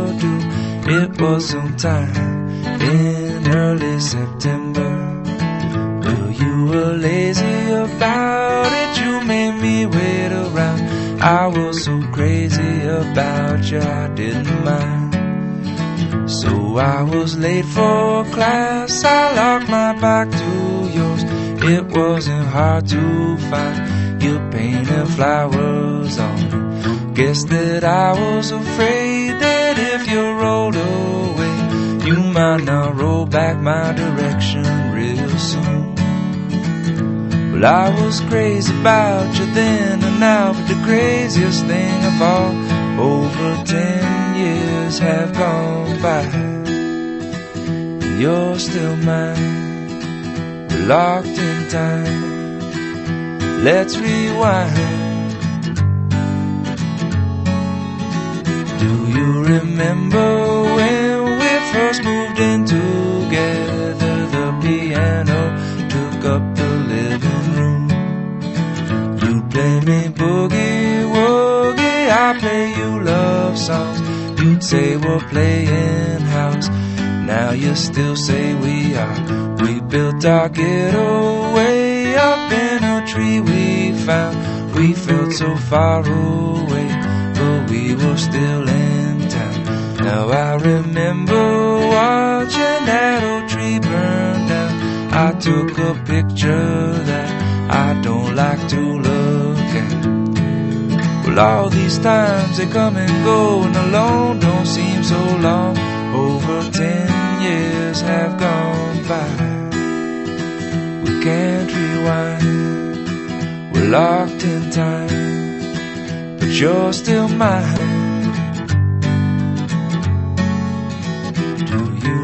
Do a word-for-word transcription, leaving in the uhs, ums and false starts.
do. It was sometime in early September. Well, you were lazy about it, you made me wait around. I was so crazy about you, I didn't mind. So I was late for class, I locked my back to yours. It wasn't hard to find, you painted flowers on it. Guess that I was afraid that if you rolled away, you might not roll back my direction real soon. Well, I was crazy about you then and now, but the craziest thing of all, over ten years have gone by, and you're still mine. We're locked in time. Let's rewind. Do you remember when we first moved in together? The piano took up the living room. You play me boogie woogie, I play you love songs. You'd say we're playing house, now you still say we are. We built our getaway up in a tree we found. We felt so far away, but we were still in town. Now I remember watching that old tree burn down. I took a picture that I don't like to look at. Well, all these times they come and go, and alone don't seem so long. Over ten years have gone by. We can't rewind. We're locked in time, but you're still mine. Do you